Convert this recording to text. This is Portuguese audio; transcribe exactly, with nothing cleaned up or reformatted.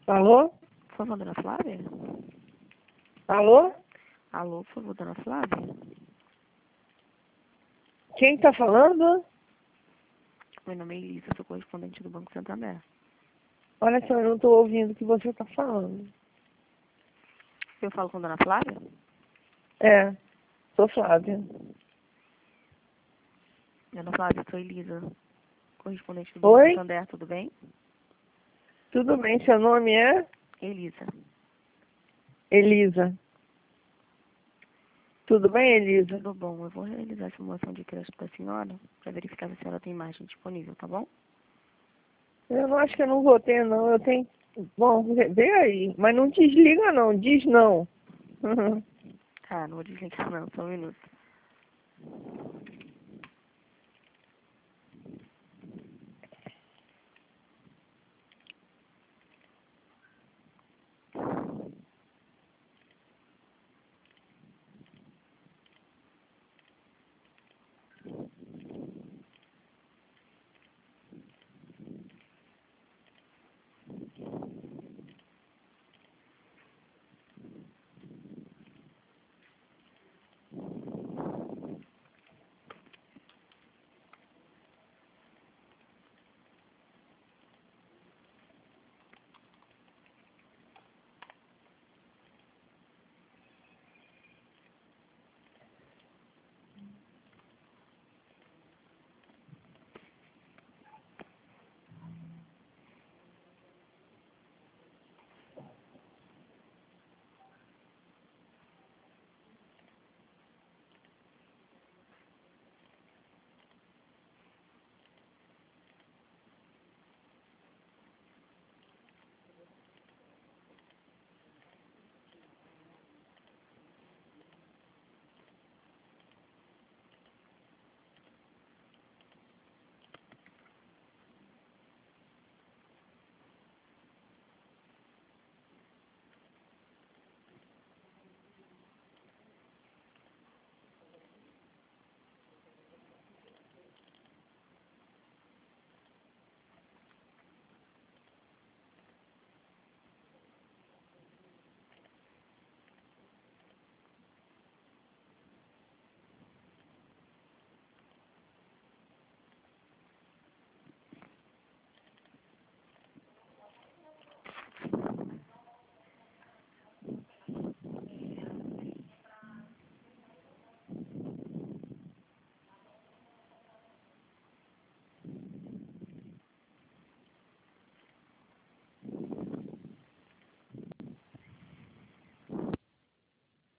Alô? Por favor, dona Flávia? Alô? Alô, por favor, dona Flávia? Quem está falando? Meu nome é Elisa, sou correspondente do Banco Santander. Olha só, eu não estou ouvindo o que você está falando. Eu falo com a dona Flávia? É, sou Flávia. Dona Flávia, sou Elisa, correspondente do Banco Oi? Santander, tudo bem? Tudo bem, seu nome é? Elisa. Elisa. Tudo bem, Elisa? Tudo bom, eu vou realizar a simulação de crédito da senhora para verificar se a senhora tem margem disponível, tá bom? Eu não acho que eu não vou ter, não. Eu tenho... Bom, vê vê aí. Mas não desliga, não. Diz não. Tá, não vou desligar não, só um minuto.